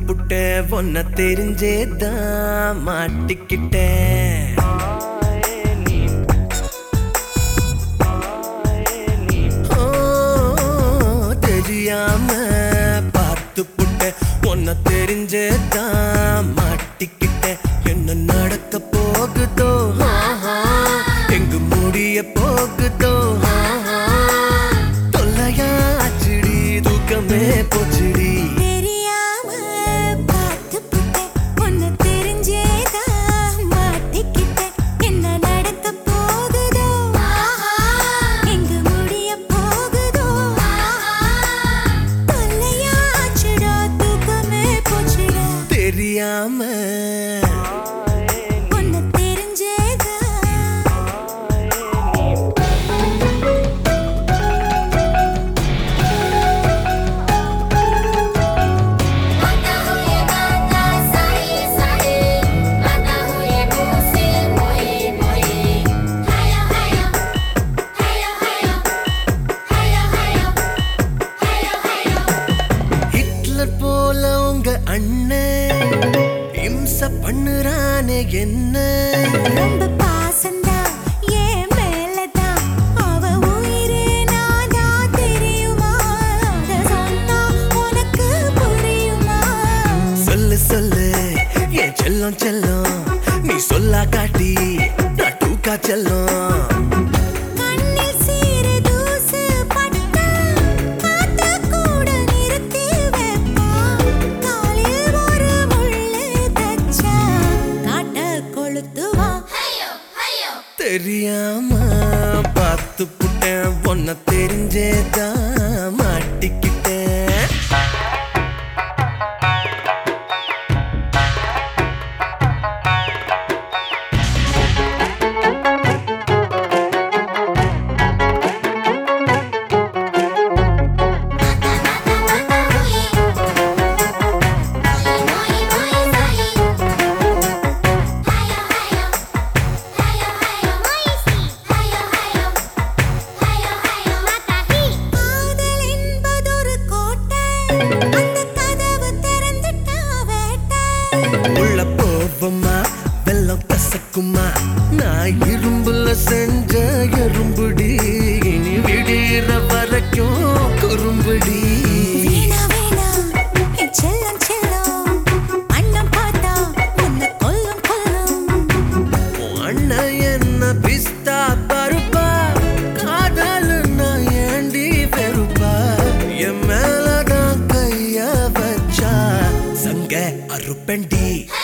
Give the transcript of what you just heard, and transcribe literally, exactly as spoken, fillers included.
புட்ட ஒன்ன தெரிஞ்சேதான் மாட்டிக்கிட்டேன். தெரியாம பார்த்து புட்ட ஒன்ன தெரிஞ்சேதான் மாட்டிக்கிட்டேன். என்ன நடக்க போகுதோ, எங்கு முடிய போகுதோ, தொல்லையா ஆச்சுடி, தூக்கமே போச்சுடி. தெரியாம ஹிட்லர் போல உங்க அண்ணன் இம்ச பண்ணுறானே என்ன. ரொம்ப பாசந்தா ஏன் மேலதான், அவ உயிரே நாதா தெரியுமா, அத சொன்னா உனக்கு புரியுமா. சொல்லு சொல்லு என் செல்லம் செல்லம், நீ சொல்லா காட்டி நான் டூக்கா செல்லம். தெரியாம பார்த்து புட்டேன் ஒன்ன தெரிஞ்சேதான் மாட்டிக்கிட்டேன். உள்ள போவமா வெள்ளம் கசக்குமா, நான் இரும்புல செஞ்ச எறும்புடி, இனி விடிற வரைக்கும் குறும்புடி. அண்ணன் என்ன பிஸ்தா பருப்பா, காதல் நான் ஏண்டி பெருப்பா, என் மேலதான் கைய வச்சா சங்க அறுப்பண்டி.